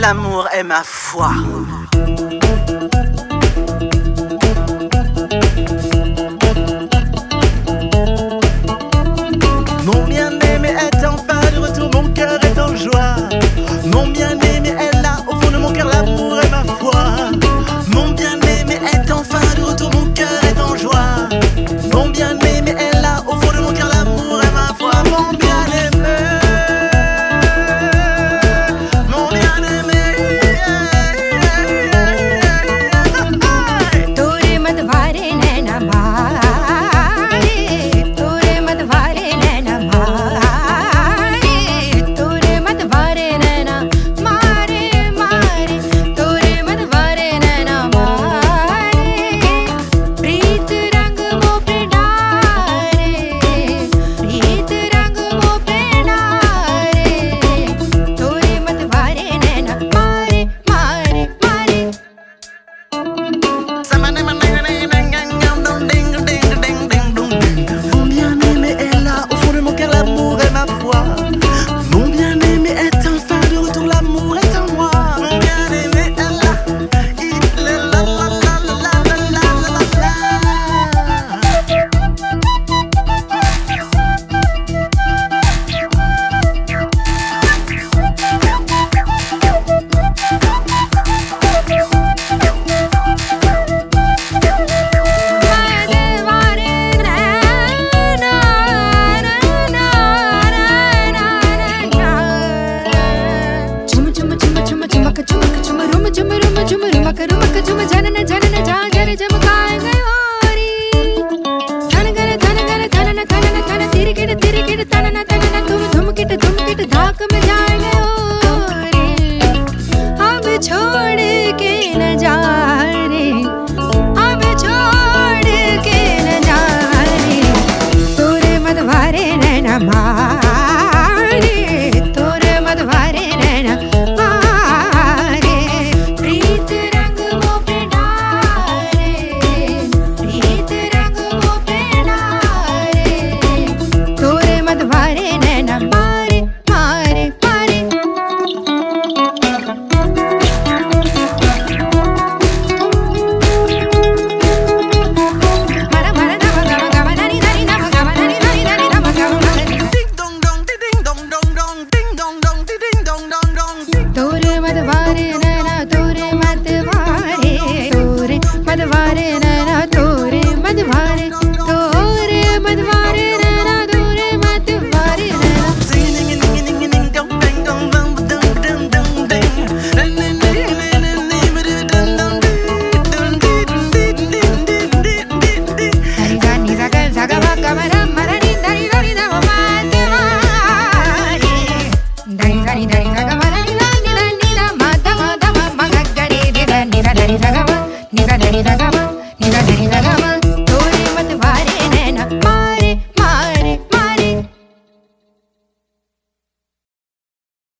L'amour est ma foi. Mon bien-aimé est enfin de retour, mon cœur est en joie. Mon bien-aimé est là, au fond de mon cœur, l'amour est ma foi. Mon bien-aimé est enfin de retour, mon cœur est en joie. Mon bien-aimé est là, au fond de mon cœur, l'amour est ma foi. Mon bien-aimé, mon bien-aimé. तोरे मदवारे नैना मारे, तोरे मदवारे नैना मारे, तोरे मदवारे नैना मारे मारे, तोरे मदवारे नैना मारे, प्रीत रंग मो पे डारे, प्रीत रंग मो पे डारे, तोरे मदवारे नैना मारे मारे मारे. Mon bien-aimé est là, au fond de mon cœur, l'amour est ma foi. Mon bien-aimé est enfin de retour, l'amour est en moi. Mon bien-aimé est là, il est là, la la la la la la la la. अब छोड़ के न जा रे, अब छोड़ के न जा रे, तोरे मदवारे नैना मारे, तोरे मदवारे नैना मारे, प्रीत रंग मो पे डारे, प्रीत रंग मो पे डारे, तोरे मदवारे नैना मारे मारे मारे. तोरे मदवारे नैना तोरे मदवारे, तोरे मदवारे नैना तोरे मदवारे, तोरे मदवारे नैना तोरे मदवारे नैना. Ni za ni za gal za ga ba ga ma ra.